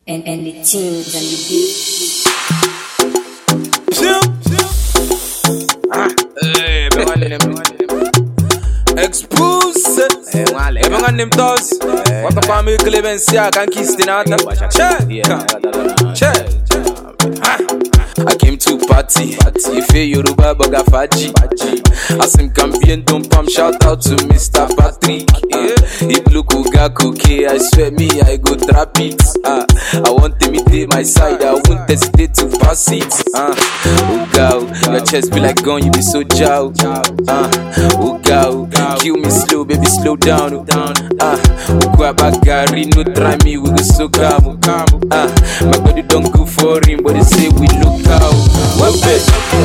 and the tunes and the beats. Expose. Even on them toes. What the family Cleveland I can kiss the nata. Check. I came to party. If you Yoruba Boga Faji. Asim Campion don't pump. Shout out to Mr. Patrick. If look Uga cookie, I swear me I go trap it. I want to imitate my side. I won't hesitate to pass it. Uga, your chest be like gun, you be so jow. Uga, kill me slow, baby, slow down. Uga bagari, no try me, we go so calm. My body don't go for him, but they say we look out. What bit?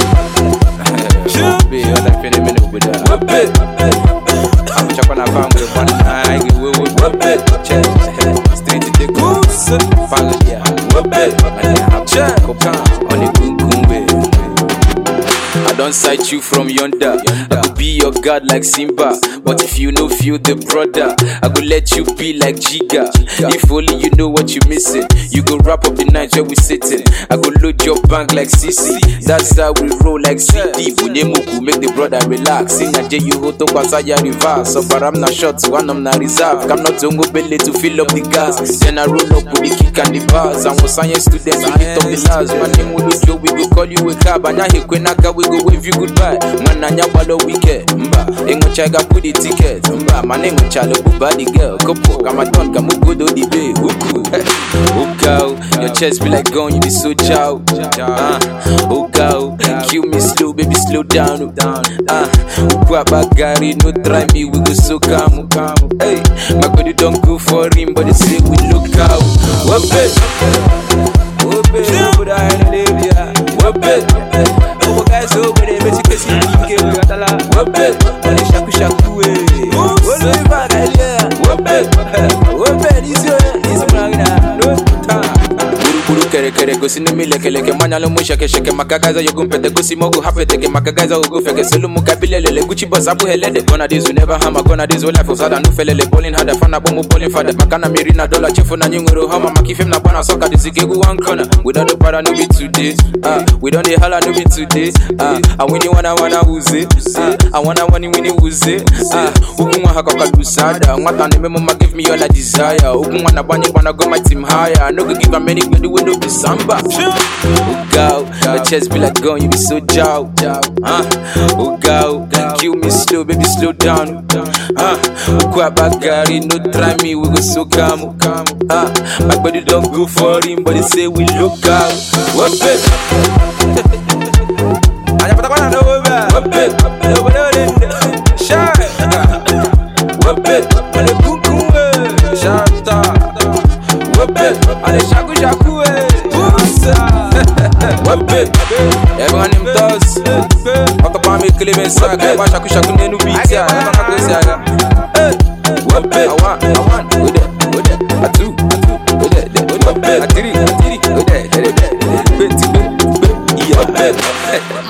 All that phenomenon with that. What bit? I'm chopping a farm with one eye. What bit? Straight to the goose. Family, yeah. What bit? Check. On the boom way. I don't sight you from yonder. I could be your god like Simba, but if you no feel the brother, I go let you be like Giga. If only you know what you missing, you go wrap up the night where we sitting. I go load your bank like Sisi. That's how we roll like CD. Bunyemuku make the brother relax. Sing a J you go to Kwasaya reverse. So but I'm not short, one I'm not reserve. I'm not zongo belly to fill up the gas. Then I roll up with the kick and the bars. I'm a science student, we hit up the last. My name will look you, we go call you a cab. And I hit Kwenaka, we go wave you goodbye. Man, I nyabalo weekend. Engo chaga put the ticket. My name is Chalo Bubadi girl. Kopo, Kamaton, Kamugo do the bay. Uka, your chest be like gun, you be so chow. Uka, kill me slow, baby, slow down. Ukwa bagari, no try me, we go so calm. Hey, my body don't go for him, but they say we look out. What bet? What bet? What bet? What bet? Guys over there, but you can see me get with a lot. What bet? On the shaku shaku way. What do you bag? What bet? Is your bragna? No time. Guru kere go sinu mi leke manyalo mu sheke makagaza yogumpete go simogo hapete ke makagaza go feke selu mu kabilele gucci boss abu helede gonna this will never hammer gonna this will life of sada no felele bowling hard fana bomu bowling for the makana mirina dollar chifu na nyunguru hama makifem na bana soka disigegu one corner without the para no be today we don't dey holla no be today I win you wanna who's it I wanna win who's it ukunwa hakaka dusada nwata ne memo give me all I desire ukunwa na banye wanna go my team higher no go give a many good we no be samba Uga, your chest be like gun, you be so jow. Uga, kill me slow, baby, slow down. Ukwa bagari, no try me, we go so calm. My body don't go for him, but they say we look out. What bet? What bet? What bet? What bet? Everyone in toes. What about me Cleveland saga? Why shaku nenu beat ya? What bet? I want. With it. I do. With it. What bet? I tiri. With it. Bet.